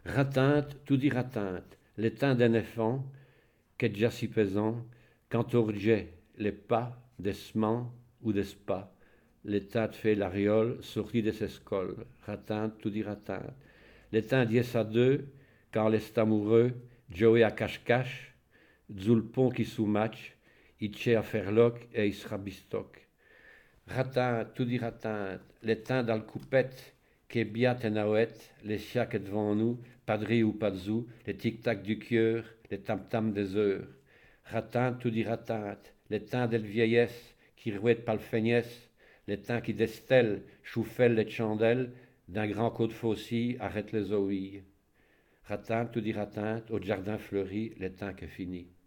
Ratinte, tout dit ratinte, l'étain d'un éléphant, qu'est déjà si pesant, quand urgeait les pas des sements ou des spas, l'étain fait l'ariole sortit de ses scoles, ratinte, tout dit ratinte. L'étain dies à deux, quand l'est amoureux, Joey à cache-cache, Zulpon qui sous-match, Itché à Ferloc et Isra Bistoc. Ratin, tout dit ratin, l'étain dans le coupette, qui biat et naouette, les chiacs devant nous, padri ou padzou, les tic-tac du cœur, les tam-tam des heures. Ratin, tout dit ratin, l'étain de vieillesse, qui rouette par le feignesse, l'étain qui destelle, choufelle les chandelles, d'un grand côte faucille, arrête les ouïes. Ratin, tout dit ratin, au jardin fleuri, l'étain qui est fini.